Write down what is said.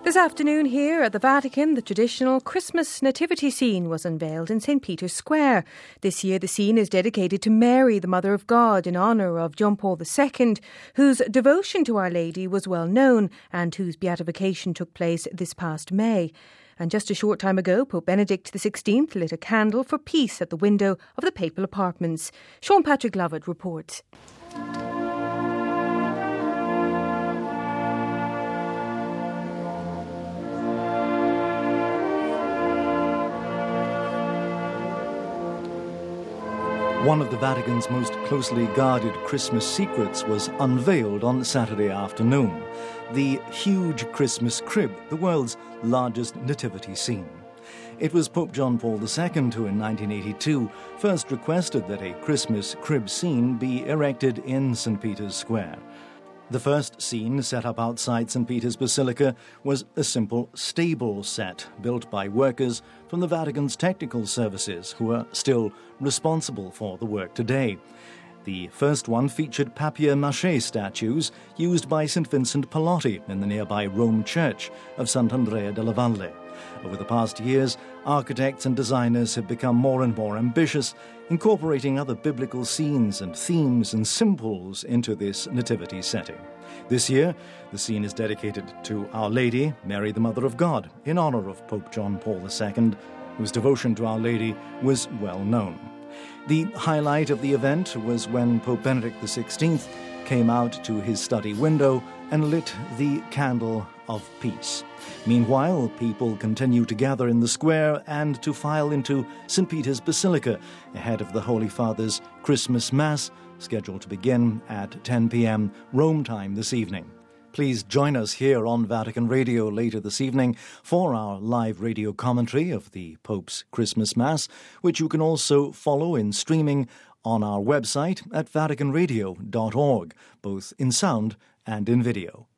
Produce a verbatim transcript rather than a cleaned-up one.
This afternoon here at the Vatican, the traditional Christmas nativity scene was unveiled in Saint Peter's Square. This year the scene is dedicated to Mary, the Mother of God, in honour of John Paul the Second, whose devotion to Our Lady was well known and whose beatification took place this past May. And just a short time ago, Pope Benedict the Sixteenth lit a candle for peace at the window of the papal apartments. Sean Patrick Lovett reports. One of the Vatican's most closely guarded Christmas secrets was unveiled on Saturday afternoon. The huge Christmas crib, the world's largest nativity scene. It was Pope John Paul the Second who in nineteen eighty-two first requested that a Christmas crib scene be erected in Saint Peter's Square. The first scene set up outside Saint Peter's Basilica was a simple stable set built by workers from the Vatican's technical services who are still responsible for the work today. The first one featured papier-mâché statues used by Saint Vincent Pallotti in the nearby Rome Church of Sant'Andrea della Valle. Over the past years, architects and designers have become more and more ambitious, incorporating other biblical scenes and themes and symbols into this nativity setting. This year, the scene is dedicated to Our Lady, Mary the Mother of God, in honour of Pope John Paul the Second, whose devotion to Our Lady was well known. The highlight of the event was when Pope Benedict the Sixteenth came out to his study window and lit the candle of peace. Meanwhile, people continue to gather in the square and to file into Saint Peter's Basilica ahead of the Holy Father's Christmas Mass, scheduled to begin at ten p.m. Rome time this evening. Please join us here on Vatican Radio later this evening for our live radio commentary of the Pope's Christmas Mass, which you can also follow in streaming on our website at vatican radio dot org, both in sound and in video.